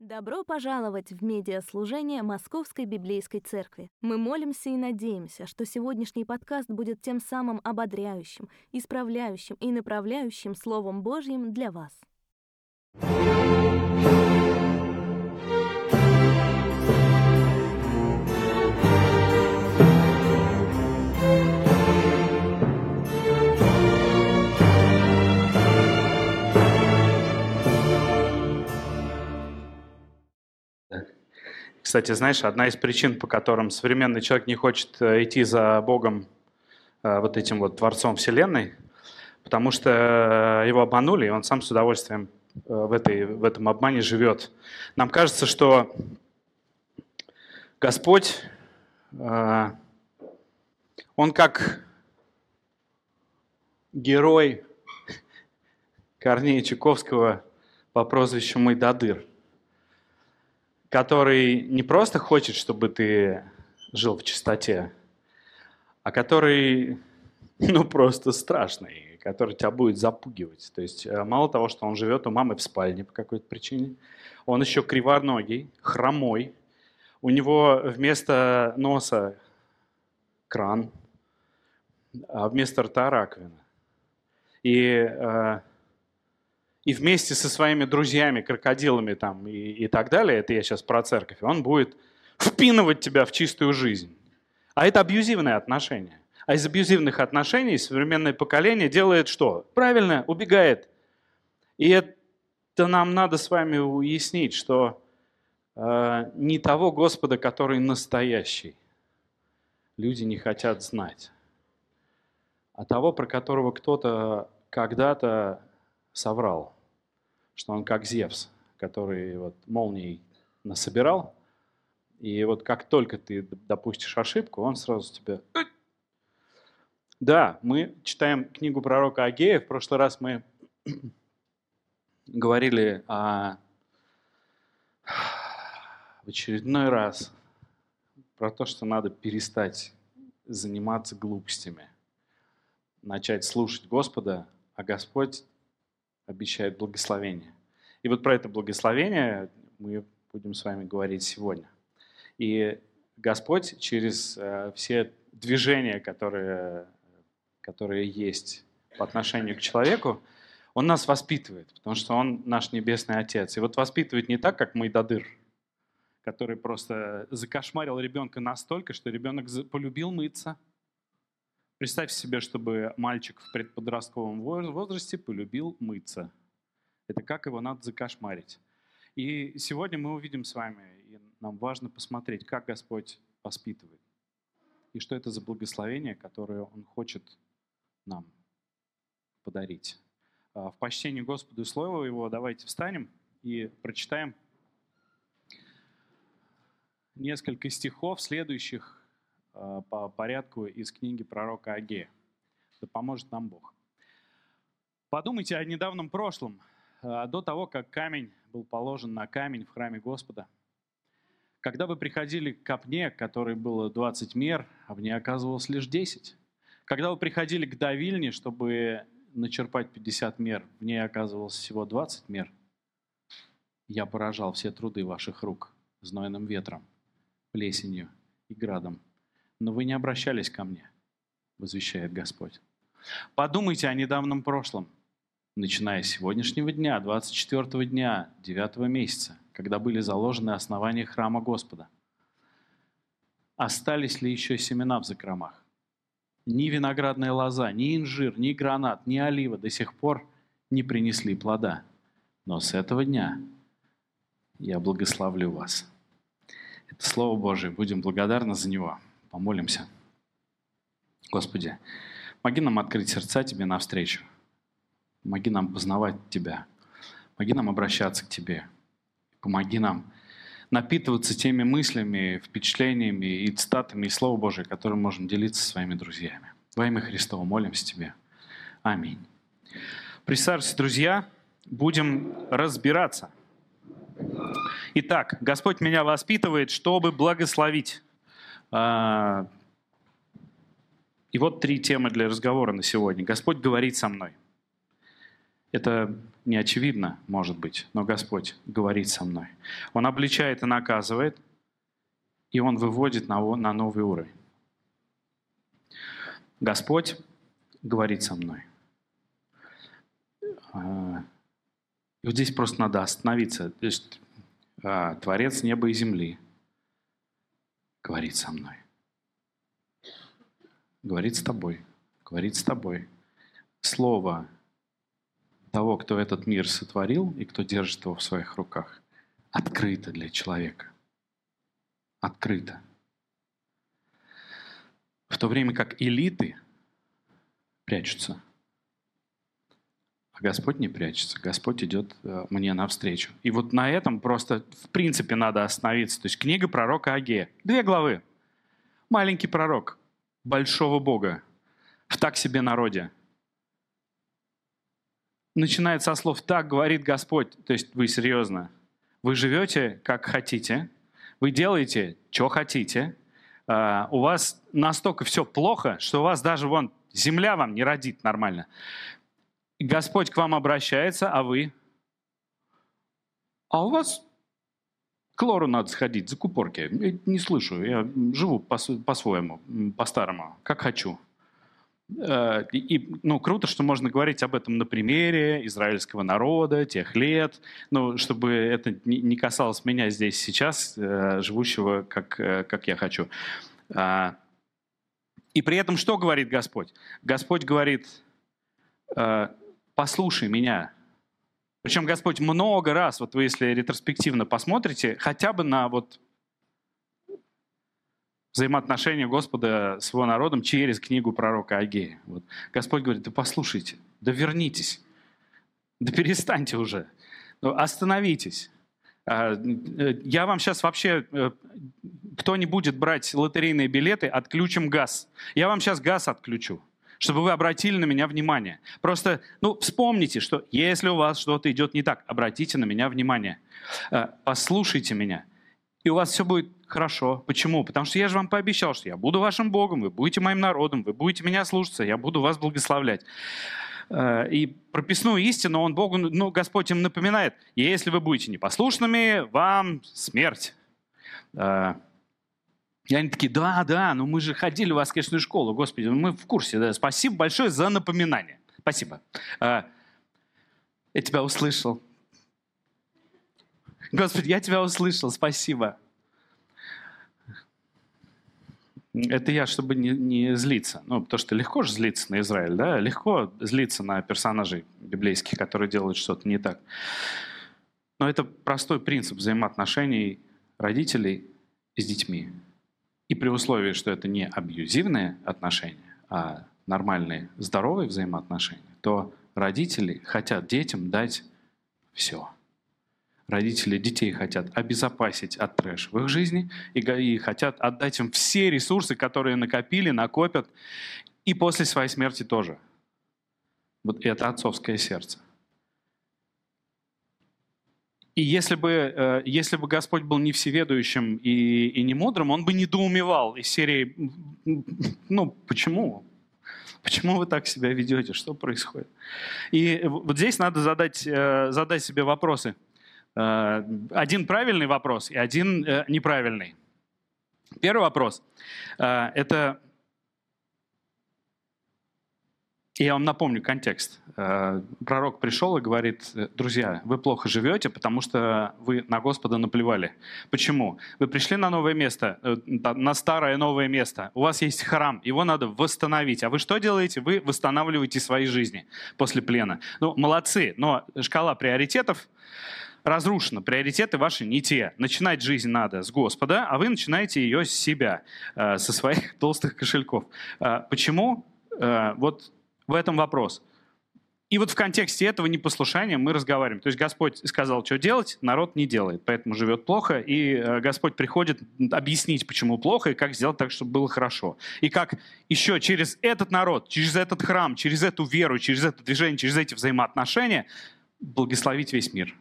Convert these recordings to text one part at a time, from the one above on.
Добро пожаловать в медиаслужение Московской Библейской Церкви. Мы молимся и надеемся, что сегодняшний подкаст будет тем самым ободряющим, исправляющим и направляющим Словом Божьим для вас. Кстати, знаешь, одна из причин, по которым современный человек не хочет идти за Богом, вот этим вот Творцом Вселенной, потому что его обманули, и он сам с удовольствием в этом обмане живет. Нам кажется, что Господь, Он как герой Корнея Чуковского по прозвищу Мойдодыр, который не просто хочет, чтобы ты жил в чистоте, а который, просто страшный, который тебя будет запугивать. То есть мало того, что он живет у мамы в спальне по какой-то причине, он еще криворногий, хромой, у него вместо носа кран, а вместо рта раковина. И вместе со своими друзьями, крокодилами там и так далее, это я сейчас про церковь, он будет впинывать тебя в чистую жизнь. А это абьюзивные отношения. А из абьюзивных отношений современное поколение делает что? Правильно, убегает. И это нам надо с вами уяснить, что не того Господа, который настоящий, люди не хотят знать, а того, про которого кто-то когда-то соврал, что он как Зевс, который вот молнией насобирал, и вот как только ты допустишь ошибку, он сразу тебя... Да, мы читаем книгу пророка Агея. В прошлый раз мы говорили в очередной раз про то, что надо перестать заниматься глупостями, начать слушать Господа, а Господь обещает благословение. И вот про это благословение мы будем с вами говорить сегодня. И Господь через все движения, которые есть по отношению к человеку, Он нас воспитывает, потому что Он наш Небесный Отец. И вот воспитывает не так, как Мойдодыр, который просто закошмарил ребенка настолько, что ребенок полюбил мыться. Представь себе, чтобы мальчик в предподростковом возрасте полюбил мыться. Это как его надо закошмарить. И сегодня мы увидим с вами, и нам важно посмотреть, как Господь воспитывает. И что это за благословение, которое Он хочет нам подарить. В почтении Господу и Слову Его давайте встанем и прочитаем несколько стихов, следующих по порядку из книги пророка Агея. Да поможет нам Бог. Подумайте о недавнем прошлом, до того, как камень был положен на камень в храме Господа. Когда вы приходили к копне, которой было 20 мер, а в ней оказывалось лишь 10. Когда вы приходили к давильне, чтобы начерпать 50 мер, в ней оказывалось всего 20 мер. Я поражал все труды ваших рук знойным ветром, плесенью и градом. Но вы не обращались ко мне, возвещает Господь. Подумайте о недавнем прошлом, начиная с сегодняшнего дня, 24 дня, 9 месяца, когда были заложены основания храма Господа. Остались ли еще семена в закромах? Ни виноградная лоза, ни инжир, ни гранат, ни олива до сих пор не принесли плода. Но с этого дня я благословлю вас. Это Слово Божие, будем благодарны за него. Помолимся. Господи, помоги нам открыть сердца Тебе навстречу. Помоги нам познавать Тебя. Помоги нам обращаться к Тебе. Помоги нам напитываться теми мыслями, впечатлениями и цитатами из Слова Божия, которым можем делиться со своими друзьями. Во имя Христова молимся Тебе. Аминь. Присаживайтесь, друзья, будем разбираться. Итак, Господь меня воспитывает, чтобы благословить. И вот 3 темы для разговора на сегодня. Господь говорит со мной. Это не очевидно, может быть, но Господь говорит со мной. Он обличает и наказывает, и Он выводит на новый уровень. Господь говорит со мной. И вот здесь просто надо остановиться. То есть, Творец неба и земли говорит со мной. Говорит с тобой. Говорит с тобой. Слово того, кто этот мир сотворил и кто держит его в своих руках, открыто для человека. Открыто. В то время как элиты прячутся, а Господь не прячется. Господь идет мне навстречу. И вот на этом просто в принципе надо остановиться. То есть книга пророка Агея. 2 главы. Маленький пророк большого Бога в так себе народе. Начинает со слов «так говорит Господь». То есть вы серьезно. Вы живете как хотите. Вы делаете, что хотите. У вас настолько все плохо, что у вас даже земля вам не родит нормально. Господь к вам обращается, а вы? А у вас к лору надо сходить, закупорки. Я не слышу, я живу по-своему, по-старому, как хочу. Круто, что можно говорить об этом на примере израильского народа, тех лет, чтобы это не касалось меня здесь сейчас, живущего как я хочу. И при этом что говорит Господь? Господь говорит: послушай меня. Причем Господь много раз, вот вы если ретроспективно посмотрите, хотя бы на взаимоотношения Господа с его народом через книгу пророка Агея. Господь говорит: да послушайте, да вернитесь, да перестаньте уже, остановитесь. Я вам сейчас вообще, кто не будет брать лотерейные билеты, отключим газ. Я вам сейчас газ отключу, чтобы вы обратили на меня внимание. Просто, вспомните, что если у вас что-то идет не так, обратите на меня внимание. Послушайте меня, и у вас все будет хорошо. Почему? Потому что я же вам пообещал, что я буду вашим Богом, вы будете моим народом, вы будете меня слушаться, я буду вас благословлять. И прописную истину он Богу, Господь им напоминает: если вы будете непослушными, вам смерть. И они такие: да, мы же ходили в воскресную школу, Господи, мы в курсе, да, спасибо большое за напоминание. Спасибо. Я тебя услышал. Господи, я тебя услышал, спасибо. Это я, чтобы не злиться. Потому что легко же злиться на Израиль, да? Легко злиться на персонажей библейских, которые делают что-то не так. Но это простой принцип взаимоотношений родителей с детьми. И при условии, что это не абьюзивные отношения, а нормальные, здоровые взаимоотношения, то родители хотят детям дать все. Родители детей хотят обезопасить от трэша в их жизни и хотят отдать им все ресурсы, которые накопят, и после своей смерти тоже. Вот это отцовское сердце. И если бы Господь был не всеведущим и не мудрым, он бы недоумевал из серии: почему? Почему вы так себя ведете? Что происходит? И вот здесь надо задать себе вопросы. Один правильный вопрос и один неправильный. Первый вопрос – это… Я вам напомню контекст. Пророк пришел и говорит: друзья, вы плохо живете, потому что вы на Господа наплевали. Почему? Вы пришли на новое место, на старое новое место. У вас есть храм, его надо восстановить. А вы что делаете? Вы восстанавливаете свои жизни после плена. Молодцы, но шкала приоритетов разрушена. Приоритеты ваши не те. Начинать жизнь надо с Господа, а вы начинаете ее с себя, со своих толстых кошельков. Почему? Вот в этом вопрос. И вот в контексте этого непослушания мы разговариваем. То есть Господь сказал, что делать, народ не делает, поэтому живет плохо, и Господь приходит объяснить, почему плохо, и как сделать так, чтобы было хорошо. И как еще через этот народ, через этот храм, через эту веру, через это движение, через эти взаимоотношения благословить весь мир.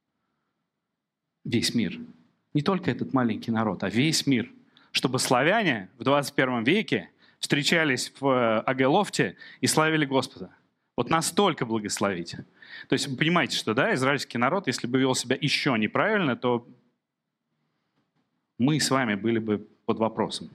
Весь мир. Не только этот маленький народ, а весь мир. Чтобы славяне в 21 веке встречались в Агелофте и славили Господа. Вот настолько благословить. То есть вы понимаете, что да, израильский народ, если бы вел себя еще неправильно, то мы с вами были бы под вопросом.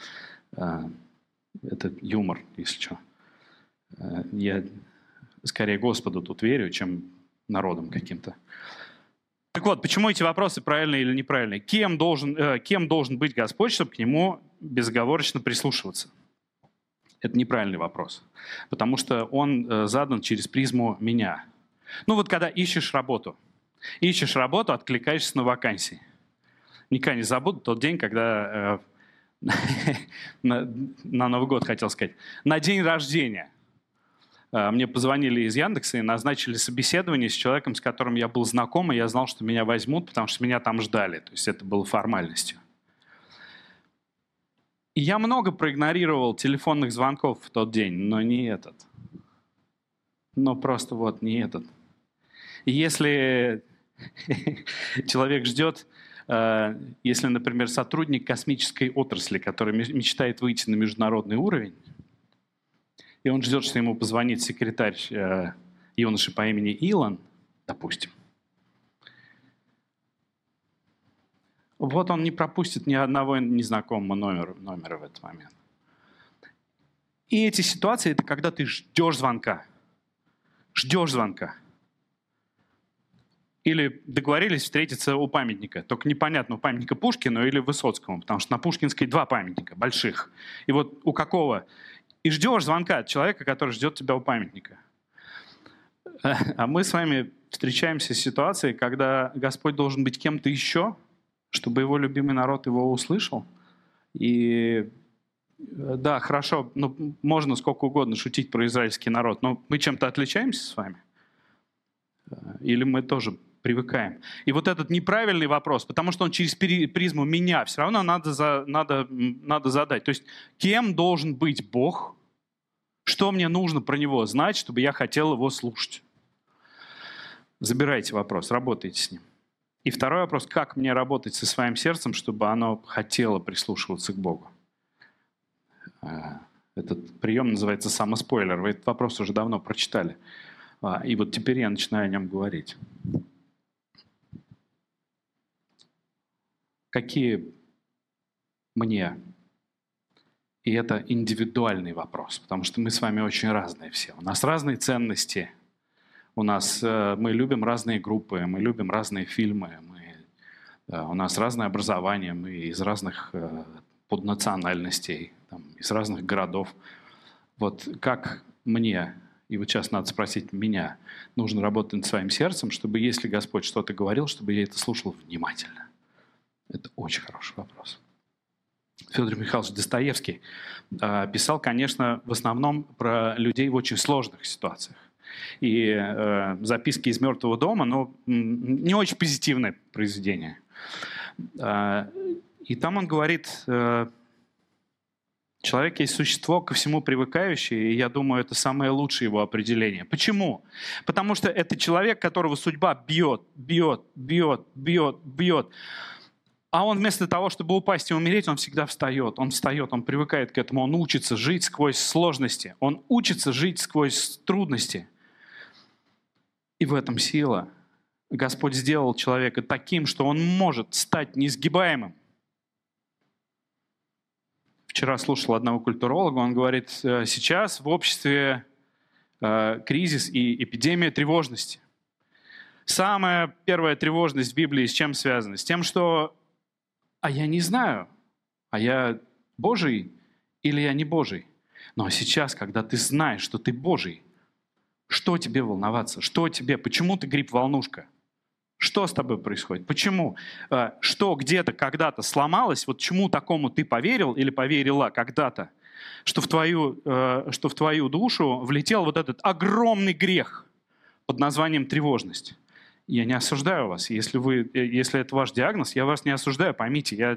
Это юмор, если что. Я скорее Господу тут верю, чем народам каким-то. Так вот, почему эти вопросы правильные или неправильные? Кем должен быть Господь, чтобы к Нему безоговорочно прислушиваться? Это неправильный вопрос, потому что он задан через призму меня. Ну вот когда ищешь работу, откликаешься на вакансии. Никогда не забуду тот день, когда на Новый год, хотел сказать, на день рождения. Мне позвонили из Яндекса и назначили собеседование с человеком, с которым я был знаком, и я знал, что меня возьмут, потому что меня там ждали. То есть это было формальностью. И я много проигнорировал телефонных звонков в тот день, но не этот. Но просто вот не этот. И если человек ждет, если, например, сотрудник космической отрасли, который мечтает выйти на международный уровень, и он ждет, что ему позвонит секретарь юноши по имени Илон, допустим, вот он не пропустит ни одного незнакомого номера в этот момент. И эти ситуации — это когда ты ждешь звонка. Ждешь звонка. Или договорились встретиться у памятника. Только непонятно, у памятника Пушкину или Высоцкому, потому что на Пушкинской 2 памятника больших. И вот у какого? И ждешь звонка от человека, который ждет тебя у памятника. А мы с вами встречаемся с ситуацией, когда Господь должен быть кем-то еще, чтобы его любимый народ его услышал. И да, хорошо, ну, можно сколько угодно шутить про израильский народ, но мы чем-то отличаемся с вами? Или мы тоже привыкаем? И вот этот неправильный вопрос, потому что он через призму меня, все равно надо задать. То есть кем должен быть Бог? Что мне нужно про Него знать, чтобы я хотел Его слушать? Забирайте вопрос, работайте с ним. И второй вопрос: как мне работать со своим сердцем, чтобы оно хотело прислушиваться к Богу? Этот прием называется самоспойлер. Вы этот вопрос уже давно прочитали. И вот теперь я начинаю о нем говорить. Какие мне? И это индивидуальный вопрос, потому что мы с вами очень разные все. У нас разные ценности. Мы любим разные группы, мы любим разные фильмы, у нас разное образование, мы из разных поднациональностей, из разных городов. Вот как мне, и вот сейчас надо спросить меня, нужно работать над своим сердцем, чтобы, если Господь что-то говорил, чтобы я это слушал внимательно? Это очень хороший вопрос. Федор Михайлович Достоевский писал, конечно, в основном про людей в очень сложных ситуациях. И «Записки из мертвого дома», но не очень позитивное произведение. И там он говорит: человек есть существо, ко всему привыкающее, и я думаю, это самое лучшее его определение. Почему? Потому что это человек, которого судьба бьет. А он вместо того, чтобы упасть и умереть, он всегда встает. Он встает, он привыкает к этому, он учится жить сквозь сложности, он учится жить сквозь трудности. И в этом сила. Господь сделал человека таким, что он может стать несгибаемым. Вчера слушал одного культуролога, он говорит: сейчас в обществе кризис и эпидемия тревожности. Самая первая тревожность в Библии с чем связана? С тем, что я не знаю, я Божий или я не Божий. Но сейчас, когда ты знаешь, что ты Божий, что тебе волноваться? Почему ты гриб-волнушка? Что с тобой происходит? Почему? Что где-то, когда-то сломалось? Вот чему такому ты поверил или поверила когда-то? Что в твою душу влетел вот этот огромный грех под названием тревожность. Я не осуждаю вас. Если это ваш диагноз, я вас не осуждаю, поймите. Я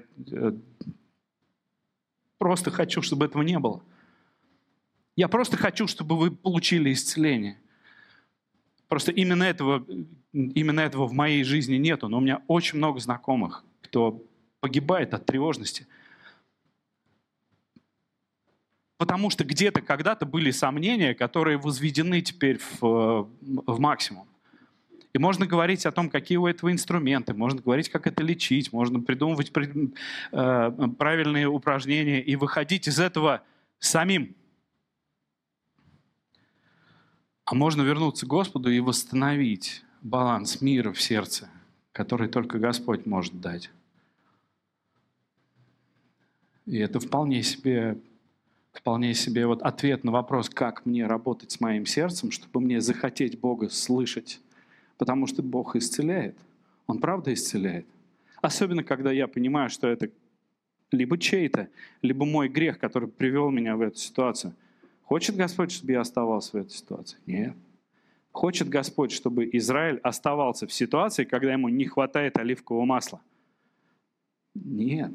просто хочу, чтобы этого не было. Я просто хочу, чтобы вы получили исцеление. Просто именно этого в моей жизни нету. Но у меня очень много знакомых, кто погибает от тревожности. Потому что где-то когда-то были сомнения, которые возведены теперь в максимум. И можно говорить о том, какие у этого инструменты, можно говорить, как это лечить, можно придумывать правильные упражнения и выходить из этого самим. А можно вернуться к Господу и восстановить баланс мира в сердце, который только Господь может дать. И это вполне себе вот ответ на вопрос, как мне работать с моим сердцем, чтобы мне захотеть Бога слышать. Потому что Бог исцеляет. Он правда исцеляет. Особенно, когда я понимаю, что это либо чей-то, либо мой грех, который привел меня в эту ситуацию. Хочет Господь, чтобы я оставался в этой ситуации? Нет. Хочет Господь, чтобы Израиль оставался в ситуации, когда ему не хватает оливкового масла? Нет.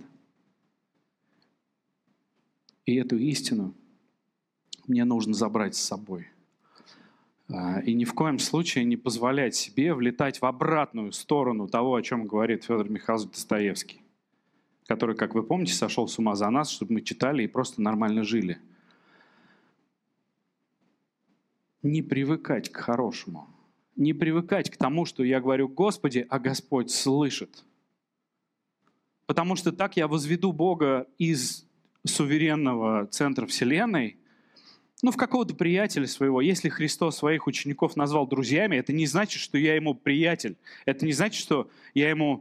И эту истину мне нужно забрать с собой. И ни в коем случае не позволять себе влетать в обратную сторону того, о чем говорит Федор Михайлович Достоевский, который, как вы помните, сошел с ума за нас, чтобы мы читали и просто нормально жили. Не привыкать к хорошему. Не привыкать к тому, что я говорю «Господи», а Господь слышит. Потому что так я возведу Бога из суверенного центра Вселенной, в какого-то приятеля своего. Если Христос своих учеников назвал друзьями, это не значит, что я ему приятель. Это не значит, что я ему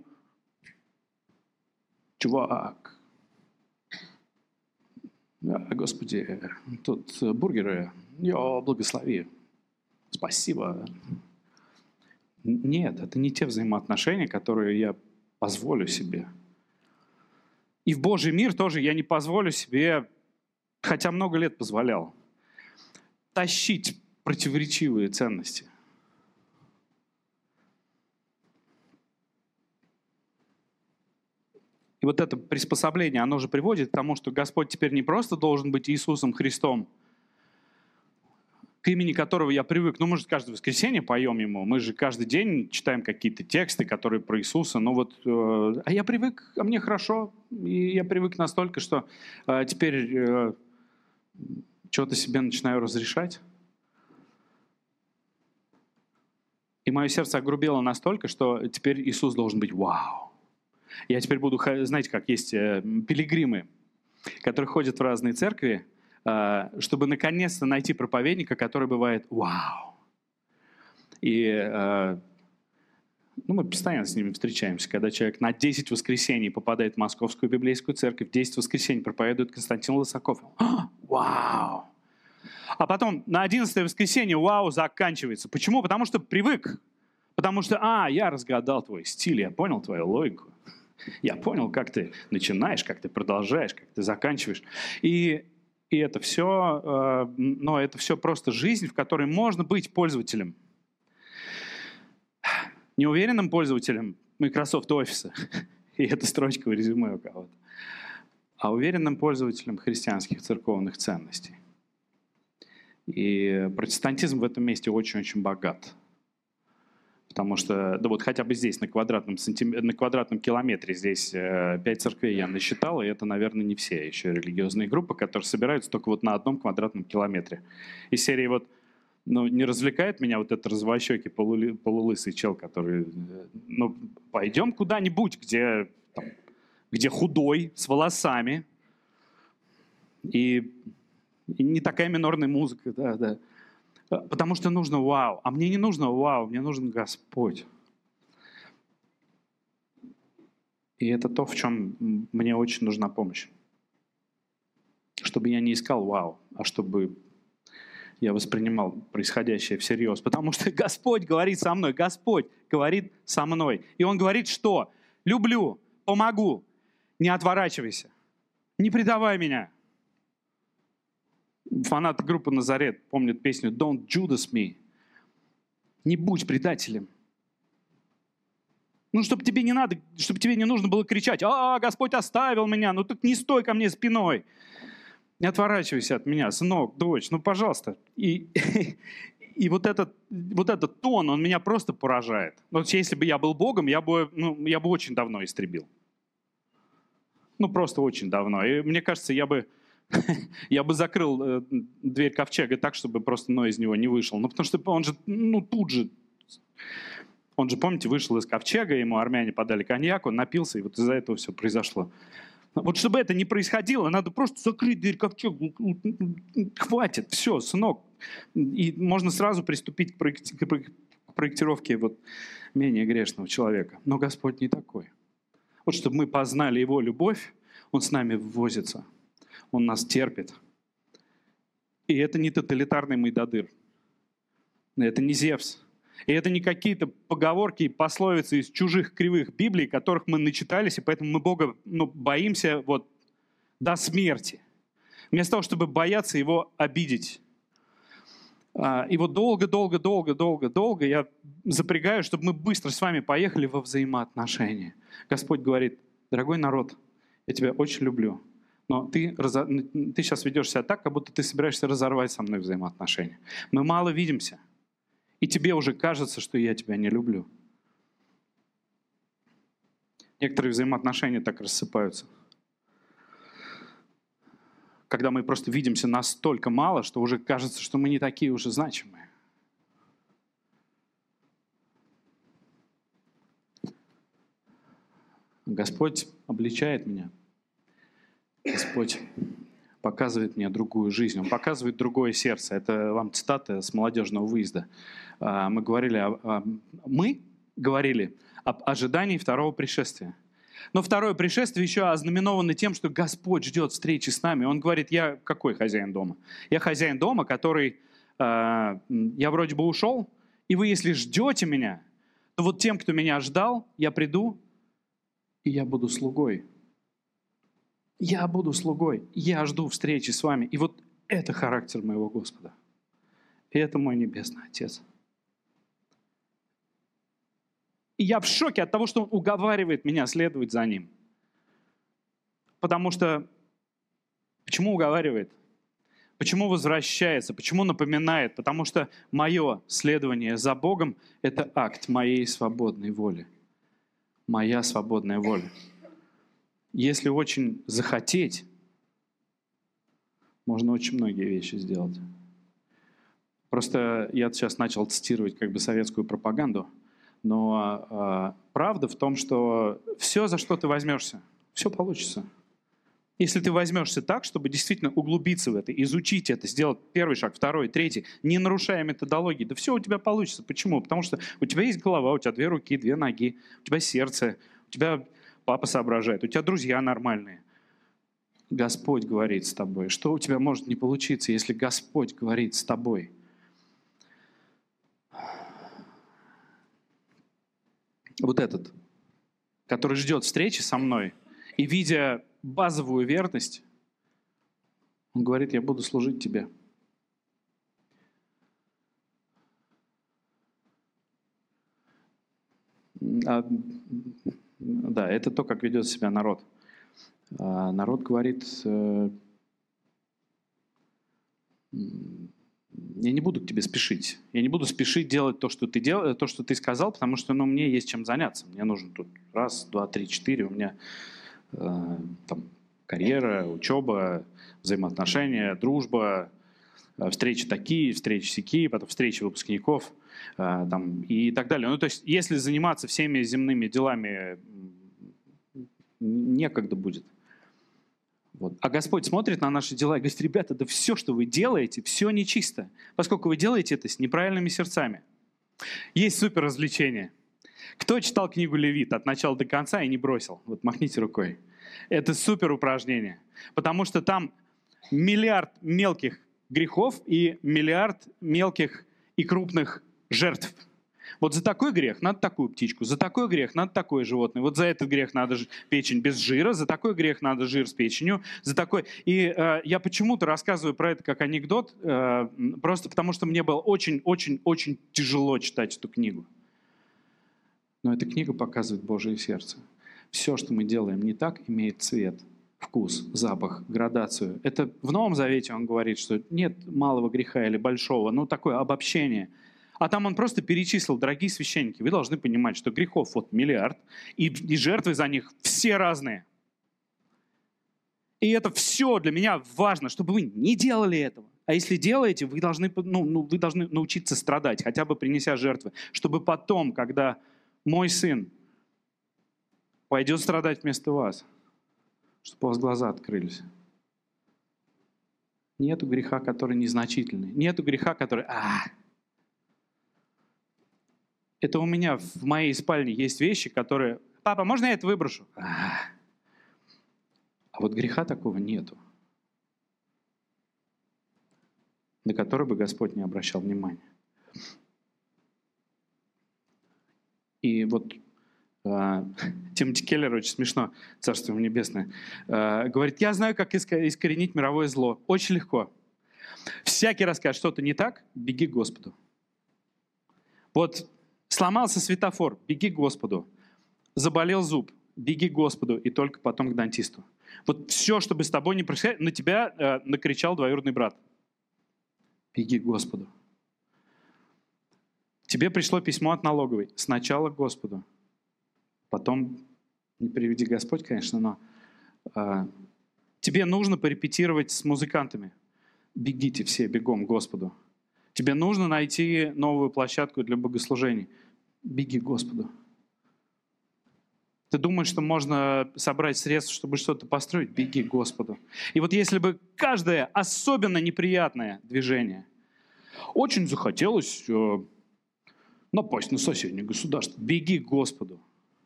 чувак. Господи, тут бургеры. Благослови. Спасибо. Нет, это не те взаимоотношения, которые я позволю себе. И в Божий мир тоже я не позволю себе, хотя много лет позволял, тащить противоречивые ценности. И вот это приспособление, оно же приводит к тому, что Господь теперь не просто должен быть Иисусом Христом, к имени которого я привык. Мы же каждое воскресенье поем Ему, мы же каждый день читаем какие-то тексты, которые про Иисуса. А я привык, а мне хорошо, и я привык настолько, что теперь что-то себе начинаю разрешать. И мое сердце огрубело настолько, что теперь Иисус должен быть вау. Я теперь буду, знаете, как есть пилигримы, которые ходят в разные церкви, чтобы наконец-то найти проповедника, который бывает вау. И мы постоянно с ними встречаемся, когда человек на 10 воскресений попадает в Московскую библейскую церковь, 10 воскресений проповедует Константин Лысаков. Вау! А потом на 11 воскресенье вау заканчивается. Почему? Потому что привык. Потому что, я разгадал твой стиль, я понял твою логику. Я понял, как ты начинаешь, как ты продолжаешь, как ты заканчиваешь. И это все, это все просто жизнь, в которой можно быть пользователем. Неуверенным пользователем Microsoft Office. И это строчка в резюме у кого-то. А уверенным пользователем христианских церковных ценностей. И протестантизм в этом месте очень-очень богат. Потому что, хотя бы здесь, на квадратном километре, здесь 5 церквей я насчитал, и это, наверное, не все еще религиозные группы, которые собираются только на одном квадратном километре. Из серии не развлекает меня этот развощекий полулысый чел, который, пойдем куда-нибудь, где худой, с волосами, и не такая минорная музыка, да. Потому что нужно вау. А мне не нужно вау, мне нужен Господь. И это то, в чем мне очень нужна помощь. Чтобы я не искал вау, а чтобы я воспринимал происходящее всерьез. Потому что Господь говорит со мной. Господь говорит со мной. И Он говорит, что? Люблю, помогу, не отворачивайся, не предавай меня. Фанаты группы «Назарет» помнят песню «Don't Judas me». Не будь предателем. Чтобы тебе не нужно было кричать: Господь оставил меня, так не стой ко мне спиной. Не отворачивайся от меня, сынок, дочь, пожалуйста. И вот этот тон, он меня просто поражает. Если бы я был Богом, я бы очень давно истребил. Просто очень давно. И мне кажется, я бы Я бы закрыл дверь ковчега так, чтобы просто Ной из него не вышел. Ну, потому что он же, тут же... Он же, помните, вышел из ковчега, ему армяне подали коньяк, он напился, и вот из-за этого все произошло. Вот чтобы это не происходило, надо просто закрыть дверь ковчега. Хватит, все, сынок. И можно сразу приступить к проектировке вот менее грешного человека. Но Господь не такой. Вот чтобы мы познали Его любовь, Он с нами возится. Он нас терпит. И это не тоталитарный Майдадыр. Это не Зевс. И это не какие-то поговорки и пословицы из чужих кривых Библий, которых мы начитались, и поэтому мы Бога боимся вот до смерти. Вместо того, чтобы бояться Его обидеть. И вот долго я запрягаю, чтобы мы быстро с вами поехали во взаимоотношения. Господь говорит: дорогой народ, я тебя очень люблю, но ты сейчас ведешь себя так, как будто ты собираешься разорвать со мной взаимоотношения. Мы мало видимся. И тебе уже кажется, что я тебя не люблю. Некоторые взаимоотношения так рассыпаются. Когда мы просто видимся настолько мало, что уже кажется, что мы не такие уже значимые. Господь обличает меня. Господь показывает мне другую жизнь. Он показывает другое сердце. Это вам цитата с молодежного выезда. Мы говорили об ожидании второго пришествия. Но второе пришествие еще ознаменовано тем, что Господь ждет встречи с нами. Он говорит: я какой хозяин дома? Я хозяин дома, который... я вроде бы ушел, и вы, если ждете меня, то вот тем, кто меня ждал, я приду, и я буду слугой. Я буду слугой. Я жду встречи с вами. И вот это характер моего Господа. И это мой Небесный Отец. И я в шоке от того, что Он уговаривает меня следовать за Ним. Потому что... Почему уговаривает? Почему возвращается? Почему напоминает? Потому что мое следование за Богом — это акт моей свободной воли. Моя свободная воля. Если очень захотеть, можно очень многие вещи сделать. Просто я сейчас начал цитировать советскую пропаганду, но правда в том, что все, за что ты возьмешься, все получится. Если ты возьмешься так, чтобы действительно углубиться в это, изучить это, сделать первый шаг, второй, третий, не нарушая методологии, да все у тебя получится. Почему? Потому что у тебя есть голова, у тебя 2 руки, 2 ноги, у тебя сердце, у тебя папа соображает, у тебя друзья нормальные. Господь говорит с тобой. Что у тебя может не получиться, если Господь говорит с тобой? Вот этот, который ждет встречи со мной, и видя базовую верность, он говорит: я буду служить тебе. Да, это то, как ведет себя народ. Народ говорит: я не буду к тебе спешить. Я не буду спешить делать то, что ты сказал, потому что мне есть чем заняться. Мне нужно тут 1, 2, 3, 4. У меня там карьера, учеба, взаимоотношения, дружба, встречи такие, встречи сякие, потом встречи выпускников и так далее. То есть, если заниматься всеми земными делами, некогда будет. Вот. А Господь смотрит на наши дела и говорит: ребята, да все, что вы делаете, все нечисто, поскольку вы делаете это с неправильными сердцами. Есть супер развлечение. Кто читал книгу Левит от начала до конца и не бросил? Вот махните рукой. Это супер упражнение, потому что там миллиард мелких грехов и миллиард мелких и крупных жертв. Вот за такой грех надо такую птичку, за такой грех надо такое животное, вот за этот грех надо печень без жира, за такой грех надо жир с печенью, за такой... И я почему-то рассказываю про это как анекдот, просто потому что мне было очень-очень-очень тяжело читать эту книгу. Но эта книга показывает Божие сердце. Все, что мы делаем не так, имеет цвет, вкус, запах, градацию. Это в Новом Завете он говорит, что нет малого греха или большого, такое обобщение. А там он просто перечислил: дорогие священники, вы должны понимать, что грехов миллиард, и жертвы за них все разные. И это все для меня важно, чтобы вы не делали этого. А если делаете, вы должны научиться страдать, хотя бы принеся жертвы, чтобы потом, когда мой сын пойдет страдать вместо вас, чтобы у вас глаза открылись. Нету греха, который незначительный. Нету греха, который... Это у меня в моей спальне есть вещи, которые... Папа, можно я это выброшу? А вот греха такого нету, на который бы Господь не обращал внимания. И вот Тимоти Келлер, очень смешно, Царство ему небесное, говорит, я знаю, как искоренить мировое зло. Очень легко. Всякий раз, когда что-то не так, беги к Господу. Вот сломался светофор, беги к Господу. Заболел зуб, беги к Господу и только потом к дантисту. Вот все, чтобы с тобой не происходило, на тебя накричал двоюродный брат. Беги к Господу. Тебе пришло письмо от налоговой. Сначала к Господу. Потом, не приведи Господь, конечно, но тебе нужно порепетировать с музыкантами. Бегите все бегом к Господу. Тебе нужно найти новую площадку для богослужений. Беги к Господу. Ты думаешь, что можно собрать средства, чтобы что-то построить? Беги к Господу. И вот если бы каждое особенно неприятное движение очень захотелось напасть на соседнее государство, беги к Господу.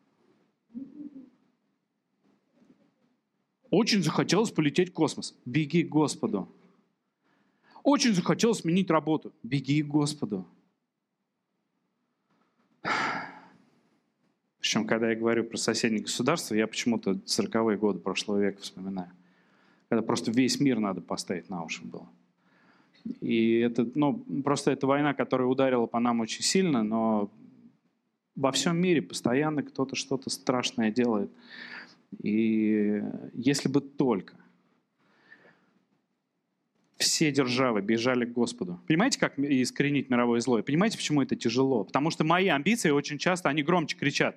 Очень захотелось полететь в космос, беги к Господу. Очень захотелось сменить работу, беги к Господу. Причем, когда я говорю про соседние государства, я почему-то 40-е годы прошлого века вспоминаю. Когда просто весь мир надо поставить на уши было. И это, просто это война, которая ударила по нам очень сильно, но во всем мире постоянно кто-то что-то страшное делает. И если бы только все державы бежали к Господу. Понимаете, как искоренить мировое зло? И понимаете, почему это тяжело? Потому что мои амбиции очень часто, они громче кричат.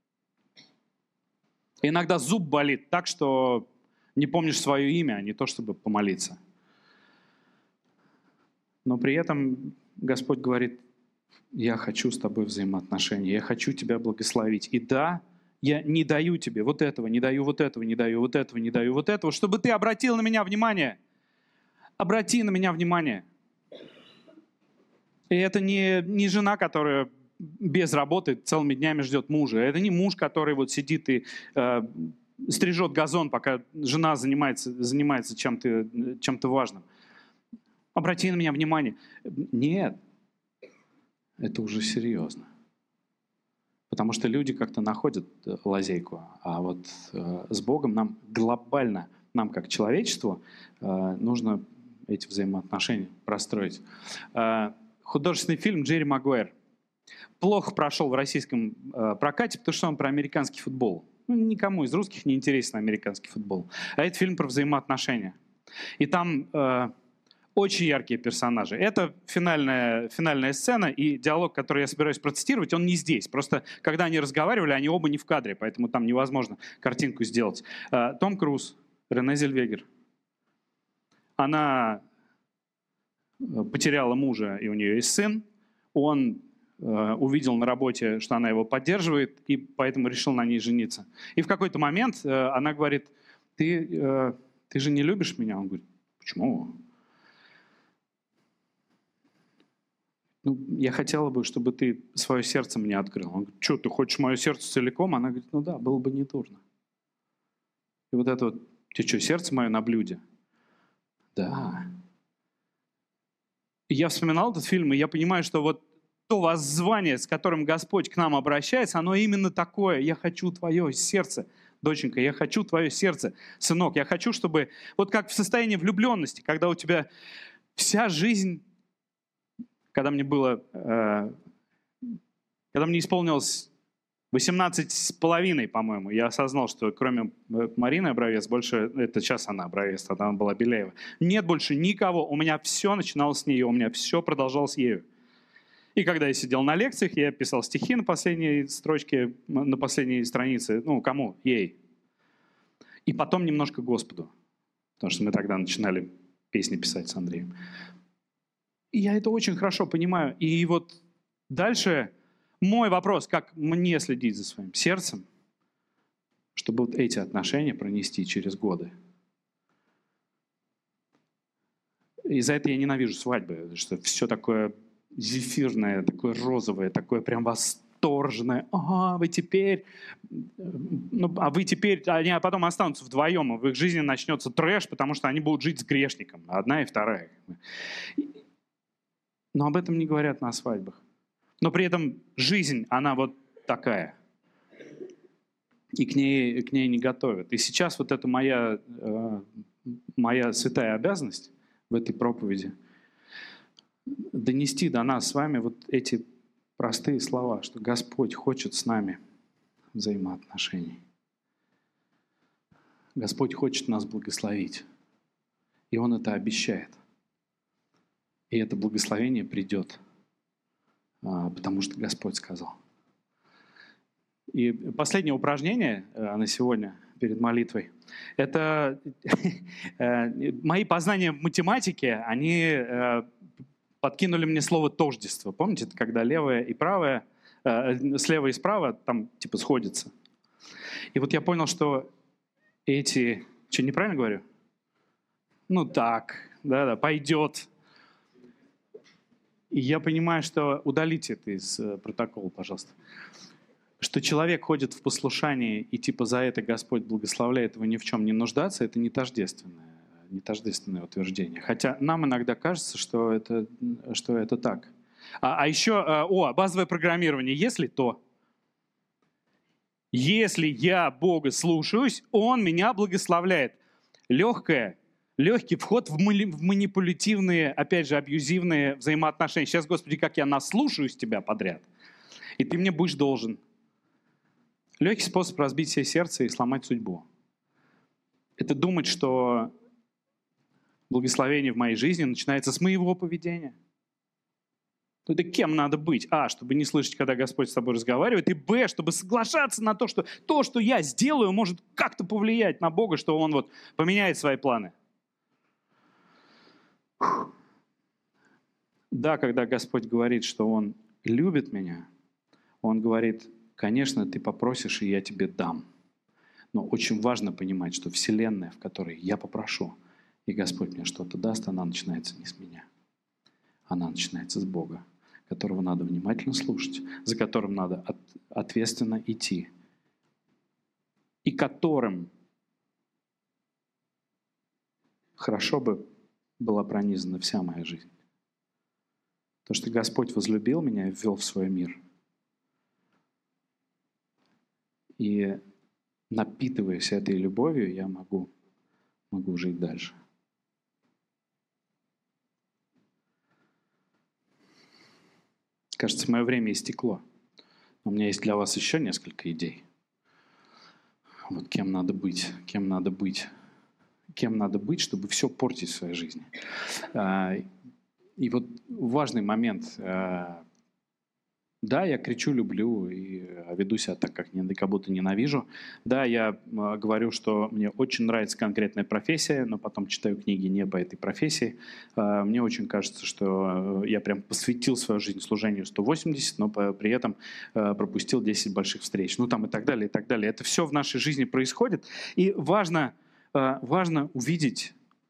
И иногда зуб болит так, что не помнишь свое имя, а не то, чтобы помолиться. Но при этом Господь говорит, я хочу с тобой взаимоотношения, я хочу тебя благословить. И да, я не даю тебе вот этого, не даю вот этого, не даю вот этого, не даю вот этого, чтобы ты обратил на меня внимание. Обрати на меня внимание. И это не жена, которая без работы целыми днями ждет мужа. Это не муж, который вот сидит и стрижет газон, пока жена занимается чем-то важным. Обрати на меня внимание. Нет, это уже серьезно. Потому что люди как-то находят лазейку. А вот с Богом нам глобально, нам как человечеству, нужно эти взаимоотношения простроить. Художественный фильм «Джерри Магуайр» плохо прошел в российском прокате, потому что он про американский футбол. Никому из русских не интересен американский футбол. А это фильм про взаимоотношения. И там очень яркие персонажи. Это финальная сцена, и диалог, который я собираюсь процитировать, он не здесь. Просто когда они разговаривали, они оба не в кадре, поэтому там невозможно картинку сделать. Том Круз, Рене Зельвегер. Она потеряла мужа, и у нее есть сын. Он увидел на работе, что она его поддерживает, и поэтому решил на ней жениться. И в какой-то момент она говорит, ты же не любишь меня? Он говорит, почему? Я хотела бы, чтобы ты свое сердце мне открыл. Он говорит, что, ты хочешь мое сердце целиком? Она говорит, да, было бы не дурно. И вот это вот, тебе что, сердце мое на блюде? Да. И я вспоминал этот фильм, и я понимаю, что вот то воззвание, с которым Господь к нам обращается, оно именно такое. Я хочу твое сердце, доченька, я хочу твое сердце, сынок. Я хочу, чтобы, вот как в состоянии влюбленности, когда у тебя вся жизнь, когда мне исполнилось 18,5, по-моему, я осознал, что кроме Марины Абровец, больше, это сейчас она Абровец, тогда она была Беляева, нет больше никого, у меня все начиналось с нее, у меня все продолжалось ею. И когда я сидел на лекциях, я писал стихи на последней строчке, на последней странице, кому? Ей. И потом немножко Господу. Потому что мы тогда начинали песни писать с Андреем. И я это очень хорошо понимаю. И вот дальше мой вопрос, как мне следить за своим сердцем, чтобы вот эти отношения пронести через годы. И за это я ненавижу свадьбы, потому что все такое зефирное, такое розовое, такое прям восторженное. Ага, вы теперь... а вы теперь... Они потом останутся вдвоем, и в их жизни начнется трэш, потому что они будут жить с грешником. Одна и вторая. Но об этом не говорят на свадьбах. Но при этом жизнь, она вот такая. И к ней не готовят. И сейчас вот это моя святая обязанность в этой проповеди донести до нас с вами вот эти простые слова, что Господь хочет с нами взаимоотношений. Господь хочет нас благословить. И Он это обещает. И это благословение придет, потому что Господь сказал. И последнее упражнение на сегодня перед молитвой. Это мои познания в математике, они подкинули мне слово тождество. Помните, это когда левое и правое, слева и справа там типа сходятся. И вот я понял, что эти... Что, неправильно говорю? Ну так, да, пойдет. И я понимаю, что... Удалите это из протокола, пожалуйста. Что человек ходит в послушании, и типа за это Господь благословляет его ни в чем не нуждаться, это не тождественное утверждение. Хотя нам иногда кажется, что это так. А еще, базовое программирование. Если то. Если я Бога слушаюсь, Он меня благословляет. Легкий вход в манипулятивные, опять же, абьюзивные взаимоотношения. Сейчас, Господи, как я наслушаюсь Тебя подряд, и Ты мне будешь должен. Легкий способ разбить себе сердце и сломать судьбу. Это думать, что благословение в моей жизни начинается с моего поведения. Это кем надо быть? А, чтобы не слышать, когда Господь с тобой разговаривает, и Б, чтобы соглашаться на то, что я сделаю, может как-то повлиять на Бога, что Он вот поменяет свои планы. Да, когда Господь говорит, что Он любит меня, Он говорит: конечно, ты попросишь, и я тебе дам. Но очень важно понимать, что Вселенная, в которой я попрошу, и Господь мне что-то даст, она начинается не с меня. Она начинается с Бога, которого надо внимательно слушать, за которым надо ответственно идти, и которым хорошо бы была пронизана вся моя жизнь. То, что Господь возлюбил меня и ввел в свой мир. И напитываясь этой любовью, я могу жить дальше. Кажется, мое время истекло. Но у меня есть для вас еще несколько идей. Вот кем надо быть, чтобы все портить в своей жизни. И вот важный момент. Да, я кричу «люблю» и веду себя так, как будто ненавижу. Да, я говорю, что мне очень нравится конкретная профессия, но потом читаю книги не по этой профессии. Мне очень кажется, что я прям посвятил свою жизнь служению 180, но при этом пропустил 10 больших встреч. Ну там и так далее, и так далее. Это все в нашей жизни происходит. И важно увидеть,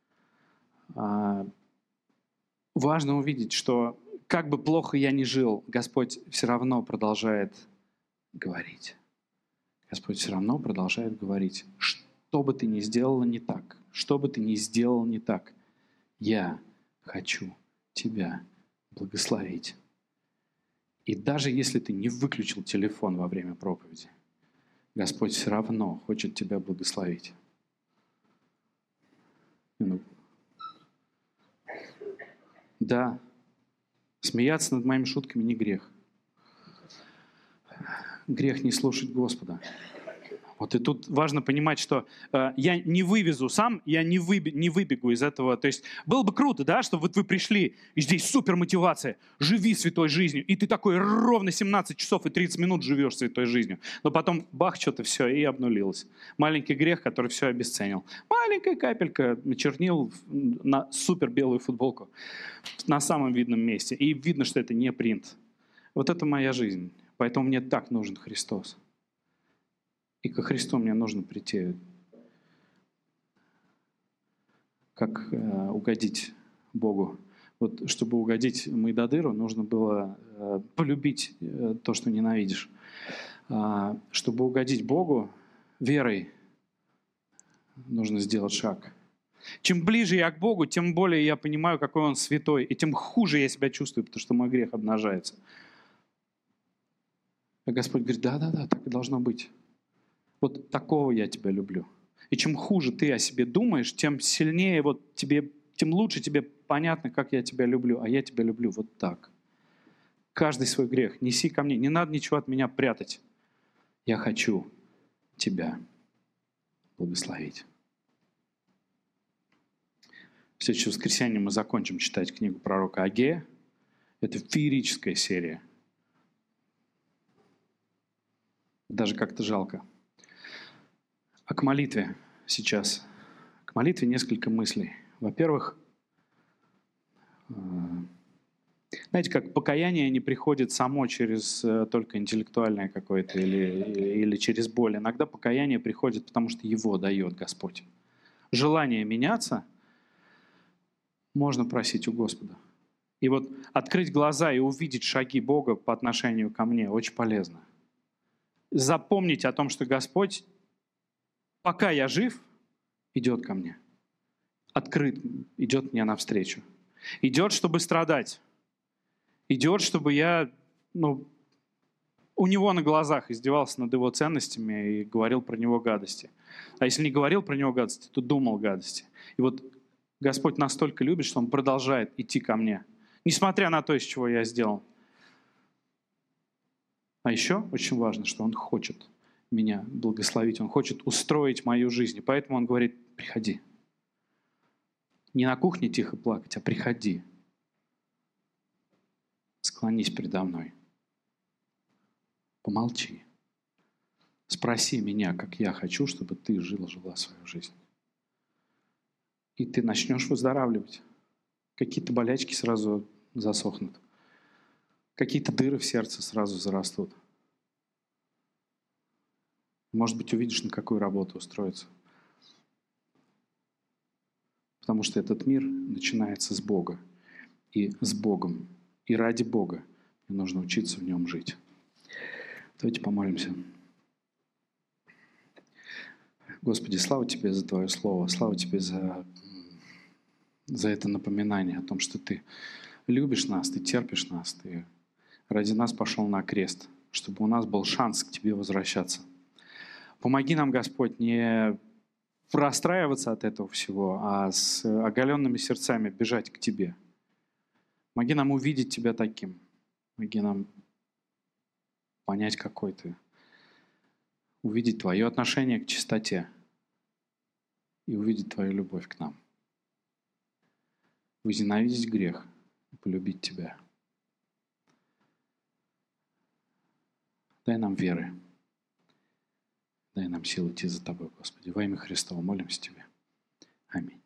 что как бы плохо я ни жил, Господь все равно продолжает говорить. Господь все равно продолжает говорить. Что бы ты ни сделала не так, что бы ты ни сделал не так, я хочу тебя благословить. И даже если ты не выключил телефон во время проповеди, Господь все равно хочет тебя благословить. Да. Смеяться над моими шутками не грех. Грех не слушать Господа. Вот и тут важно понимать, что я не вывезу сам, я не выбегу из этого. То есть было бы круто, да, что вот вы пришли, и здесь супер мотивация, живи святой жизнью, и ты такой ровно 17 часов и 30 минут живешь святой жизнью. Но потом бах, что-то все, и обнулилось. Маленький грех, который все обесценил. Маленькая капелька чернил на супер белую футболку на самом видном месте. И видно, что это не принт. Вот это моя жизнь. Поэтому мне так нужен Христос. И ко Христу мне нужно прийти. Как угодить Богу? Вот чтобы угодить Мойдодыру, нужно было полюбить то, что ненавидишь. Чтобы угодить Богу верой, нужно сделать шаг. Чем ближе я к Богу, тем более я понимаю, какой Он святой, и тем хуже я себя чувствую, потому что мой грех обнажается. А Господь говорит, да, так и должно быть. Вот такого я тебя люблю. И чем хуже ты о себе думаешь, тем сильнее вот тебе, тем лучше тебе понятно, как я тебя люблю. А я тебя люблю вот так. Каждый свой грех неси ко мне. Не надо ничего от меня прятать. Я хочу тебя благословить. В следующее воскресенье мы закончим читать книгу пророка Агея. Это феерическая серия. Даже как-то жалко. А к молитве сейчас. К молитве несколько мыслей. Во-первых, знаете, как покаяние не приходит само через только интеллектуальное какое-то или через боль. Иногда покаяние приходит, потому что его дает Господь. Желание меняться можно просить у Господа. И вот открыть глаза и увидеть шаги Бога по отношению ко мне очень полезно. Запомнить о том, что Господь, пока я жив, идет ко мне. Открыт, идет мне навстречу. Идет, чтобы страдать. Идет, чтобы я у него на глазах издевался над его ценностями и говорил про него гадости. А если не говорил про него гадости, то думал гадости. И вот Господь настолько любит, что Он продолжает идти ко мне, несмотря на то, из чего я сделал. А еще очень важно, что Он хочет меня благословить, Он хочет устроить мою жизнь. И поэтому Он говорит, приходи. Не на кухне тихо плакать, а приходи. Склонись передо мной. Помолчи. Спроси меня, как я хочу, чтобы ты жила свою жизнь. И ты начнешь выздоравливать. Какие-то болячки сразу засохнут. Какие-то дыры в сердце сразу зарастут. Может быть, увидишь, на какую работу устроиться. Потому что этот мир начинается с Бога. И с Богом. И ради Бога мне нужно учиться в нем жить. Давайте помолимся. Господи, слава Тебе за Твое Слово. Слава Тебе за это напоминание о том, что Ты любишь нас, Ты терпишь нас, Ты ради нас пошел на крест, чтобы у нас был шанс к Тебе возвращаться. Помоги нам, Господь, не расстраиваться от этого всего, а с оголенными сердцами бежать к Тебе. Помоги нам увидеть Тебя таким. Помоги нам понять, какой Ты. Увидеть Твое отношение к чистоте и увидеть Твою любовь к нам. Возненавидеть грех и полюбить Тебя. Дай нам веры. Дай нам силы идти за Тобой, Господи. Во имя Христова молимся Тебе. Аминь.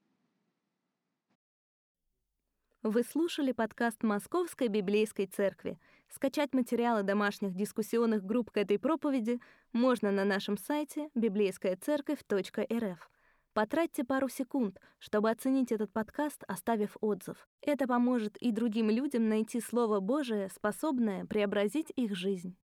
Вы слушали подкаст Московской Библейской Церкви. Скачать материалы домашних дискуссионных групп к этой проповеди можно на нашем сайте библейскаяцерковь.рф. Потратьте пару секунд, чтобы оценить этот подкаст, оставив отзыв. Это поможет и другим людям найти Слово Божие, способное преобразить их жизнь.